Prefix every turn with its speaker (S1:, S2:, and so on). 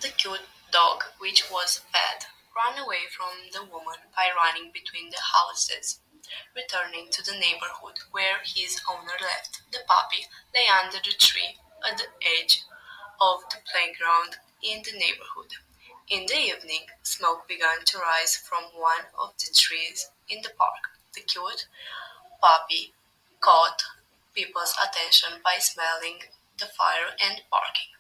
S1: The cute dog, which was fed, ran away from the woman by running between the houses. Returning to the neighborhood where his owner left, the puppy lay under the tree at the edge of the playground in the neighborhood. In the evening, smoke began to rise from one of the trees in the park. The cute puppy caught people's attention by smelling the fire and barking.